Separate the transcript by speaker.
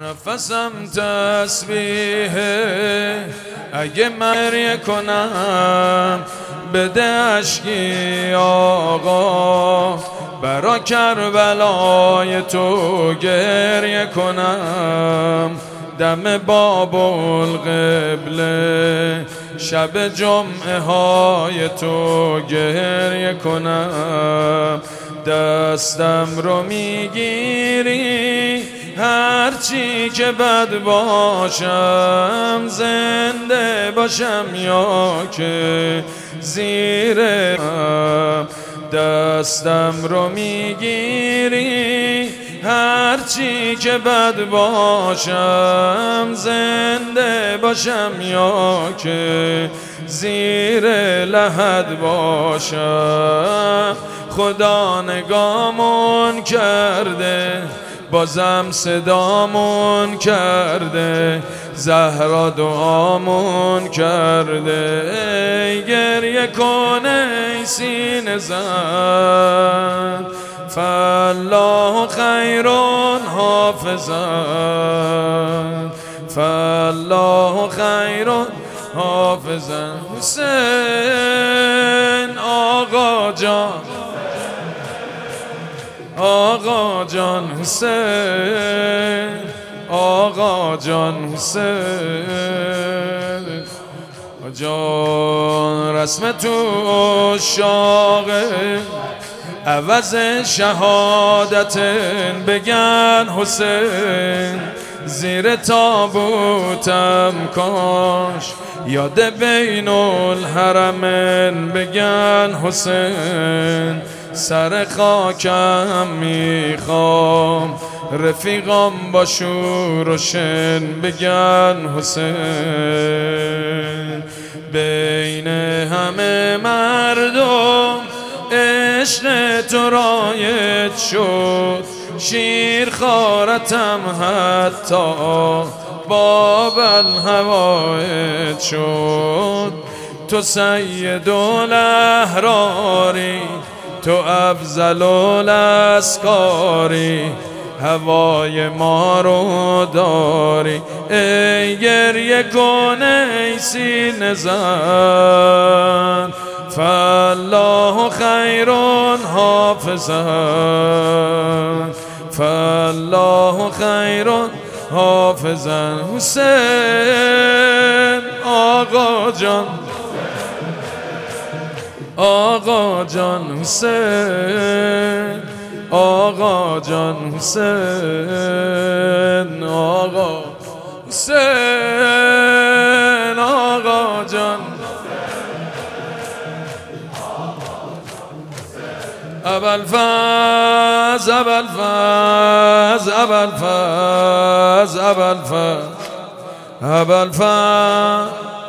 Speaker 1: نفسم تسبیحه اگه مریه کنم بده اشکی آقا، برا کربلای تو گریه کنم. دم باب القبله شب جمعه های تو گریه کنم. دستم رو میگیری هرچی که بد باشم، زنده باشم یا که زیرم. دستم رو میگیری هرچی که بد باشم، زنده باشم یا که زیر لحد باشم. خدا نگامون کرده، بازم صدامون کرده، زهرا دعامون کرده. ای گریه کن ای سینه زن، فالله خیر حافظا، فالله خیر حافظا. حسین آقا جان، آقا جان حسین، آقا جان حسین جان. رسم تو عشاقه عوض شهادت بگن حسین. زیر تابوتم کاش یاد بین الحرمین بگن حسین. سر خاکم میخوام رفیقام با شور و شن بگن حسین. بین همه مردم عشق تو رایج شد، شیر خارتم حتی باب الهوایج شد. تو سید الاحراری، تو افضل الاسکاری، هوای ما رو داری. ای گریه کن ای سینه زن، فالله خیر حافظا، فالله خیر حافظا. حسین آقا جان، آقا جان حسین، آقا جان حسین، آقا حسین، آقا جان. ابوالفضل، ابوالفضل، ابوالفضل، ابوالفضل، ابوالفضل.